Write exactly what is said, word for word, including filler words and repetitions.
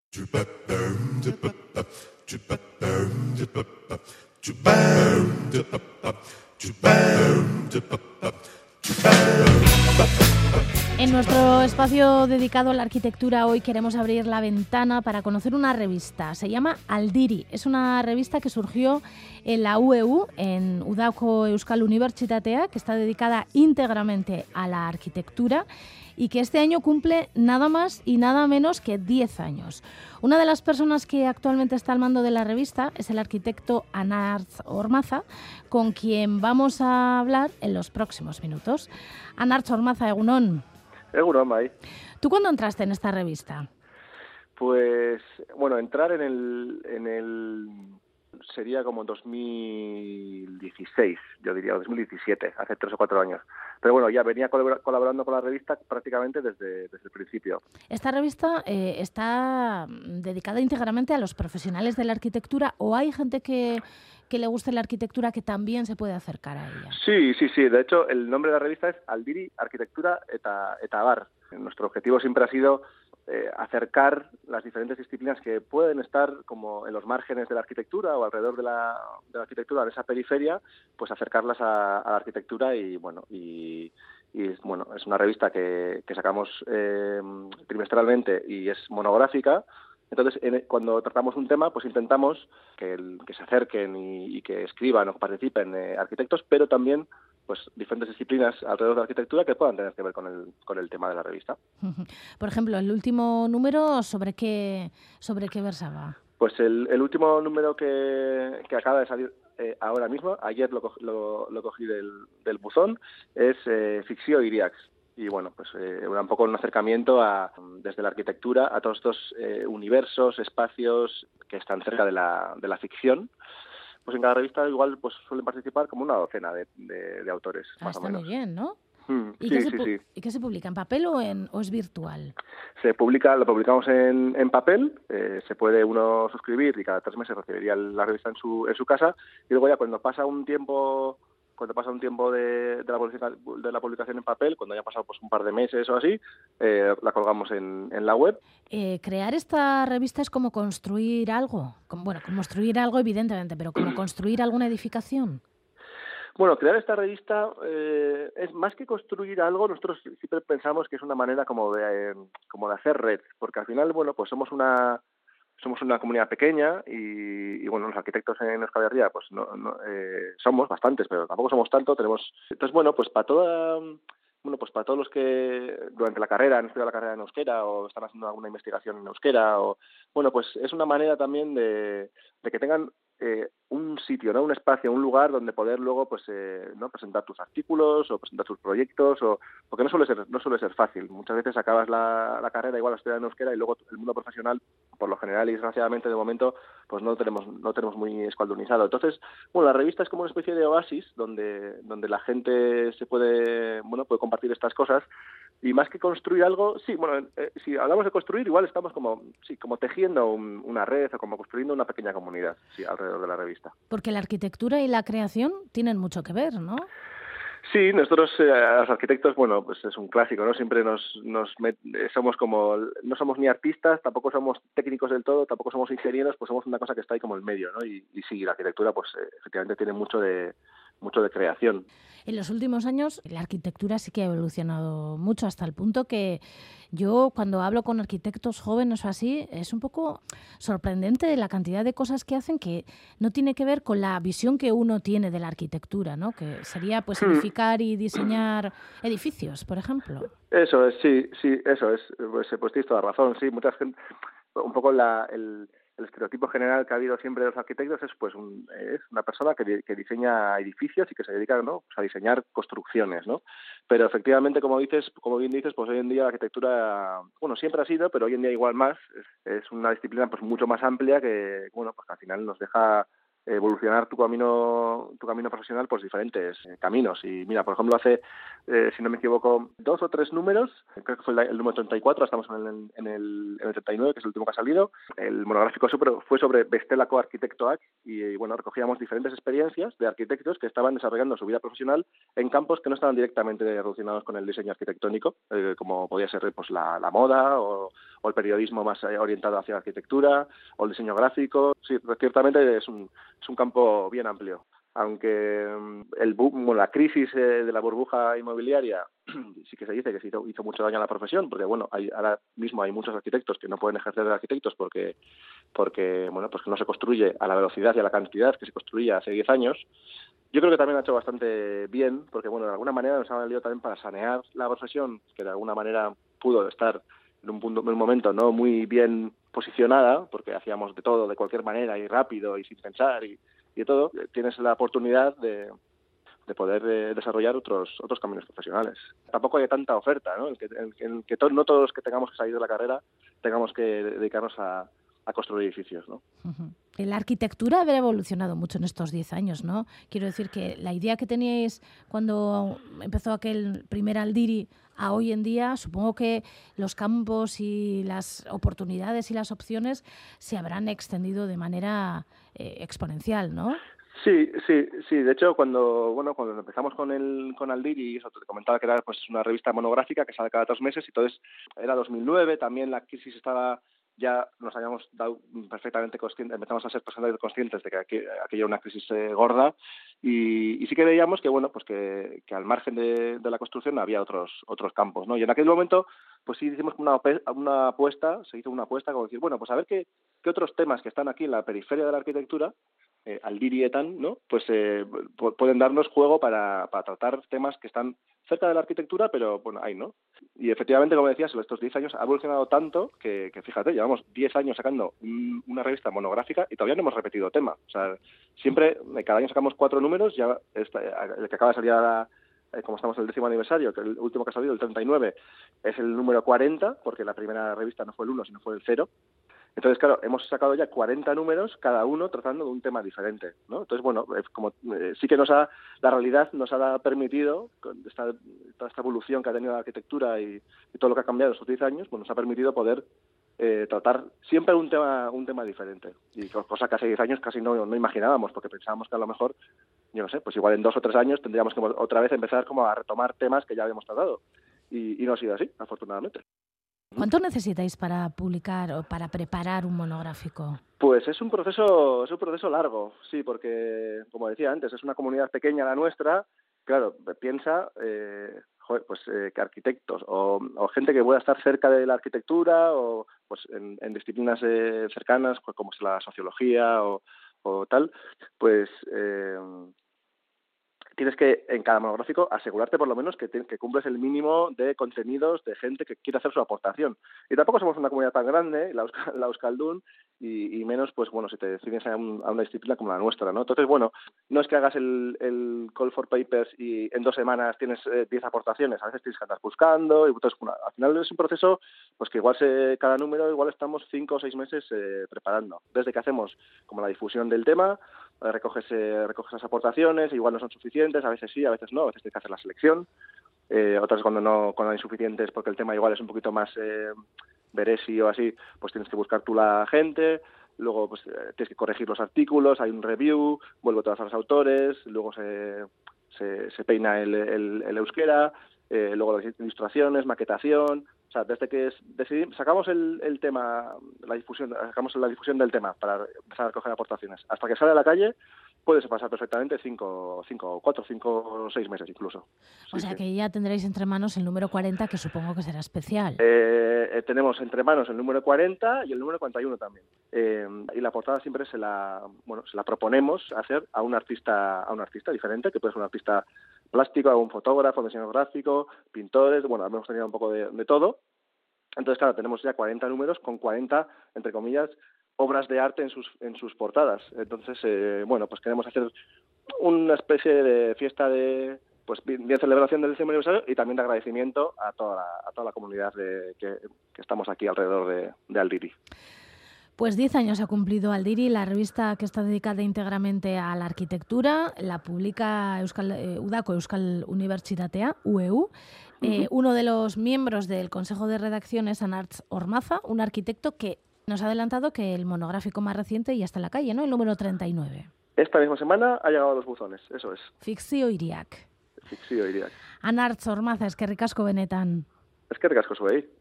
En nuestro espacio dedicado a la arquitectura hoy queremos abrir la ventana para conocer una revista. Se llama Aldiri. Es una revista que surgió en la U E U, en Udako Euskal Unibertsitatea, que está dedicada íntegramente a la arquitectura y que este año cumple nada más y nada menos que diez años. Una de las personas que actualmente está al mando de la revista es el arquitecto Anartz Ormaza, con quien vamos a hablar en los próximos minutos. Anartz Ormaza, egunon. Egunon, bai. ¿Tú cuándo entraste en esta revista? Pues, bueno, entrar en el, en el sería como dos mil dieciséis, yo diría, dos mil diecisiete, hace tres o cuatro años. Pero bueno, ya venía colaborando con la revista prácticamente desde, desde el principio. ¿Esta revista eh, está dedicada íntegramente a los profesionales de la arquitectura o hay gente que, que le guste la arquitectura que también se puede acercar a ella? Sí, sí, sí. De hecho, el nombre de la revista es Aldiri Arquitectura eta, eta Abar. Nuestro objetivo siempre ha sido eh, acercar las diferentes disciplinas que pueden estar como en los márgenes de la arquitectura o alrededor de la, de la arquitectura, en esa periferia, pues acercarlas a, a la arquitectura y bueno y, y bueno es una revista que, que sacamos eh, trimestralmente y es monográfica. Entonces, en, cuando tratamos un tema, pues intentamos que, el, que se acerquen y, y que escriban o participen eh, arquitectos, pero también pues diferentes disciplinas alrededor de la arquitectura que puedan tener que ver con el, con el tema de la revista. Por ejemplo, el último número, ¿sobre qué, sobre qué versaba? Pues el, el último número que, que acaba de salir eh, ahora mismo, ayer lo, lo, lo cogí del, del buzón, es eh, Ficció Iriax. Y bueno, pues eh, un poco un acercamiento a, desde la arquitectura a todos estos eh, universos, espacios que están cerca de la, de la ficción. Pues en cada revista igual pues suelen participar como una docena de, de, de autores, Ah, más está o menos. Muy bien, ¿no? Mm, ¿Y, sí, qué se sí, sí. ¿Y qué se publica? ¿En papel o, en, o es virtual? Se publica, lo publicamos en, en papel, eh, se puede uno suscribir y cada tres meses recibiría la revista en su, en su casa y luego ya cuando pasa un tiempo... cuando pasa un tiempo de, de, la publicación, de la publicación en papel, cuando haya pasado pues un par de meses o así, eh, la colgamos en, en la web. Eh, crear esta revista es como construir algo. Como, bueno, como construir algo evidentemente, pero como construir alguna edificación. Bueno, crear esta revista eh, es más que construir algo, nosotros siempre pensamos que es una manera como de, eh, como de hacer red, porque al final, bueno, pues somos una... Somos una comunidad pequeña y, y bueno, los arquitectos en Euskal Herria pues no, no eh, somos bastantes, pero tampoco somos tanto. Tenemos, entonces bueno, pues para toda, bueno, pues para todos los que durante la carrera han estudiado la carrera en euskera o están haciendo alguna investigación en euskera o bueno, pues es una manera también de, de que tengan eh, un sitio, ¿no? Un espacio, un lugar donde poder luego pues eh, no presentar tus artículos o presentar tus proyectos o porque no suele ser no suele ser fácil. Muchas veces acabas la, la carrera igual a estudiar en euskera y luego el mundo profesional por lo general y desgraciadamente de momento pues no lo tenemos no tenemos muy escuadronizado. Entonces, bueno, la revista es como una especie de oasis donde donde la gente se puede bueno puede compartir estas cosas. Y más que construir algo, sí, bueno, eh, si hablamos de construir, igual estamos como sí, como tejiendo un, una red o como construyendo una pequeña comunidad, sí, alrededor de la revista. Porque la arquitectura y la creación tienen mucho que ver, ¿no? Sí, nosotros eh, los arquitectos, bueno, pues es un clásico, ¿no? Siempre nos, nos met, eh, somos como, no somos ni artistas, tampoco somos técnicos del todo, tampoco somos ingenieros, pues somos una cosa que está ahí como en medio, ¿no? Y, y sí, la arquitectura, pues eh, efectivamente tiene mucho de mucho de creación. En los últimos años la arquitectura sí que ha evolucionado mucho hasta el punto que yo cuando hablo con arquitectos jóvenes o así es un poco sorprendente la cantidad de cosas que hacen que no tiene que ver con la visión que uno tiene de la arquitectura, ¿no? Que sería pues edificar y diseñar edificios, por ejemplo. Eso es, sí, sí, eso es, pues, pues tienes toda razón, sí, mucha gente, un poco la, el, el estereotipo general que ha habido siempre de los arquitectos es pues un, es una persona que, que diseña edificios y que se dedica, ¿no? Pues a diseñar construcciones, ¿no? Pero efectivamente, como dices, como bien dices, pues hoy en día la arquitectura, bueno, siempre ha sido, pero hoy en día igual más, es, es una disciplina pues mucho más amplia que, bueno, pues al final nos deja evolucionar tu camino tu camino profesional por diferentes eh, caminos. Y mira, por ejemplo, hace, eh, si no me equivoco, dos o tres números, creo que fue el, el número treinta y cuatro, estamos en el, en, el, en el treinta y nueve, que es el último que ha salido. El monográfico super, fue sobre Bestelako Arkitektoak y, y, bueno, recogíamos diferentes experiencias de arquitectos que estaban desarrollando su vida profesional en campos que no estaban directamente relacionados con el diseño arquitectónico, eh, como podía ser pues la, la moda o, o el periodismo más orientado hacia la arquitectura, o el diseño gráfico. Sí, ciertamente es un, es un campo bien amplio. Aunque el boom, bueno, la crisis eh, de la burbuja inmobiliaria sí que se dice que se hizo, hizo mucho daño a la profesión, porque bueno, hay, ahora mismo hay muchos arquitectos que no pueden ejercer de arquitectos porque, porque bueno, pues que no se construye a la velocidad y a la cantidad que se construía hace diez años. Yo creo que también ha hecho bastante bien, porque bueno, de alguna manera nos ha valido también para sanear la profesión, que de alguna manera pudo estar en un punto, en un momento no muy bien posicionada, porque hacíamos de todo, de cualquier manera, y rápido, y sin pensar, y y de todo. Tienes la oportunidad de, de poder eh, desarrollar otros otros caminos profesionales. Tampoco hay tanta oferta, ¿no? El que, el, el que to, no todos los que tengamos que salir de la carrera tengamos que dedicarnos a, a construir edificios, ¿no? Uh-huh. La arquitectura habrá evolucionado mucho en estos diez años, ¿no? Quiero decir que la idea que teníais cuando empezó aquel primer Aldiri a hoy en día, supongo que los campos y las oportunidades y las opciones se habrán extendido de manera eh, exponencial, ¿no? Sí, sí, sí. De hecho, cuando bueno, cuando empezamos con el con Aldiri, eso te comentaba que era pues una revista monográfica que sale cada dos meses, y entonces era dos mil nueve, también la crisis estaba, ya nos habíamos dado perfectamente conscientes, empezamos a ser perfectamente conscientes de que aquí, aquí era una crisis eh, gorda, y, y sí que veíamos que bueno, pues que, que al margen de, de la construcción había otros otros campos, ¿no? Y en aquel momento, pues sí hicimos una, una apuesta, se hizo una apuesta como decir, bueno, pues a ver qué, qué otros temas que están aquí en la periferia de la arquitectura, Eh, Aldiri y Etan, ¿no? Pues eh, p- pueden darnos juego para, para tratar temas que están cerca de la arquitectura, pero bueno, ahí, ¿no? Y efectivamente, como decías, estos diez años ha evolucionado tanto que, que fíjate, llevamos diez años sacando un, una revista monográfica y todavía no hemos repetido tema. O sea, siempre, cada año sacamos cuatro números, ya esta, el que acaba de salir ahora, eh, como estamos en el décimo aniversario, que el último que ha salido, el treinta y nueve, es el número cuarenta, porque la primera revista no fue el uno, sino fue el cero. Entonces, claro, hemos sacado ya cuarenta números, cada uno tratando de un tema diferente, ¿no? Entonces, bueno, como eh, sí que nos ha, la realidad nos ha permitido, con esta, toda esta evolución que ha tenido la arquitectura y, y todo lo que ha cambiado en estos diez años, pues nos ha permitido poder eh, tratar siempre un tema un tema diferente. Y cosa que hace diez años casi no, no imaginábamos, porque pensábamos que a lo mejor, yo no sé, pues igual en dos o tres años tendríamos que otra vez empezar como a retomar temas que ya habíamos tratado. Y, y no ha sido así, afortunadamente. ¿Cuánto necesitáis para publicar o para preparar un monográfico? Pues es un proceso, es un proceso largo, sí, porque, como decía antes, es una comunidad pequeña la nuestra. Claro, piensa, eh, joder, pues eh, que arquitectos o, o gente que pueda estar cerca de la arquitectura o pues en, en disciplinas eh, cercanas, pues, como es la sociología o, o tal, pues eh, tienes que, en cada monográfico, asegurarte por lo menos que, te, que cumples el mínimo de contenidos de gente que quiere hacer su aportación. Y tampoco somos una comunidad tan grande, la, Euskal, la Euskaldun, y, y menos, pues bueno, si te decides a, un, a una disciplina como la nuestra, ¿no? Entonces, bueno, no es que hagas el, el call for papers y en dos semanas tienes eh, diez aportaciones, a veces tienes que andar buscando, y entonces, bueno, al final es un proceso pues que igual se, cada número igual estamos cinco o seis meses eh, preparando, desde que hacemos como la difusión del tema, recoges, eh, recoges las aportaciones, igual no son suficientes, a veces sí, a veces no, a veces tienes que hacer la selección, eh, otras cuando no, cuando hay insuficientes porque el tema igual es un poquito más eh, veresi o así, pues tienes que buscar tú la gente, luego pues eh, tienes que corregir los artículos, hay un review, vuelvo todas a los autores, luego se, se, se peina el, el, el euskera, eh, luego las ilustraciones, maquetación. O sea, desde que decidimos, sacamos el, el tema, la difusión, sacamos la difusión del tema para empezar a recoger aportaciones, hasta que sale a la calle, puedes pasar perfectamente cinco, cinco, cuatro, cinco, seis meses incluso. O Sí, sea sí. que ya tendréis entre manos el número cuarenta, que supongo que será especial. Eh, eh, tenemos entre manos el número cuarenta y el número cuarenta y uno también. Eh, y la portada siempre se la, bueno, se la proponemos hacer a un artista, a un artista diferente, que puede ser un artista plástico, a un fotógrafo, diseñador gráfico, pintores, bueno, hemos tenido un poco de, de todo. Entonces, claro, tenemos ya cuarenta números con cuarenta, entre comillas, obras de arte en sus en sus portadas. Entonces, eh, bueno, pues queremos hacer una especie de fiesta de pues bien, bien celebración del décimo aniversario y también de agradecimiento a toda la, a toda la comunidad de, que, que estamos aquí alrededor de, de Aldiri. Pues diez años ha cumplido Aldiri, la revista que está dedicada íntegramente a la arquitectura, la publica Euskal, eh, Udako Euskal Unibertsitatea, U E U. Eh, uh-huh. Uno de los miembros del Consejo de Redacción es Anartz Ormaza, un arquitecto que nos ha adelantado que el monográfico más reciente ya está en la calle, ¿no? El número treinta y nueve. Esta misma semana ha llegado a los buzones, eso es. Fikzio Iriak. Fikzio Iriak. Anartz Ormaza, eskerrik asko benetan. Eskerrik asko zuei.